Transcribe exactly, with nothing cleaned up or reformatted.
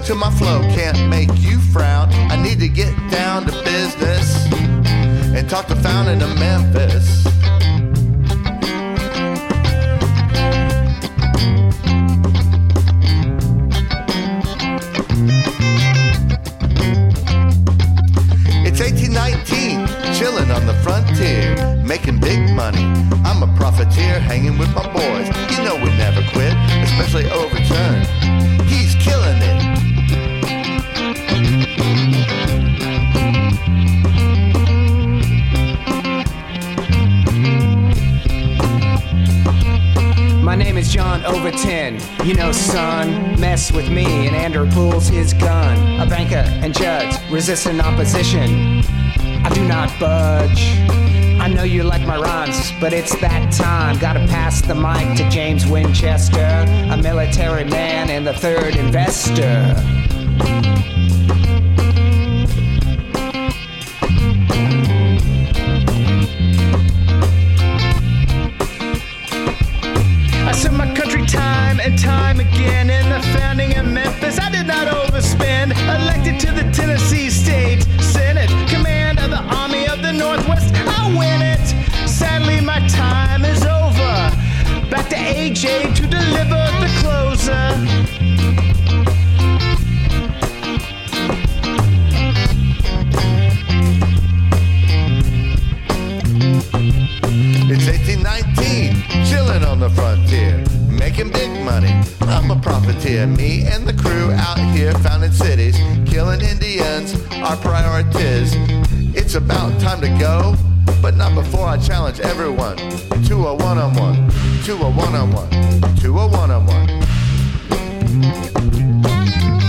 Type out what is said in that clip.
to my flow can't make you frown. I need to get down to business and talk the fountain of Memphis. It's eighteen nineteen, chilling on the frontier, making big money. I'm a profiteer, hanging with my boys. You know we never quit, especially Overturn. He's killing it. My name is John Overton. You know, son, mess with me and Andrew pulls his gun. A banker and judge, resisting opposition. I do not budge. I know you like my rhymes, but it's that time. Gotta pass the mic to James Winchester, a military man and the third investor. I served my country time and time again in the founding of Memphis. I did not overspend. Elected to the Tennessee State Senate, command of the Army of the Northwest. I win it. Sadly, my time is over. Back to A J to deliver the closer. It's eighteen nineteen, chilling on the frontier, making big money. I'm a profiteer, me and the crew out here founding cities, killing Indians, our priorities. It's about time to go, but not before I challenge everyone to a one-on-one, to a one-on-one, to a one-on-one.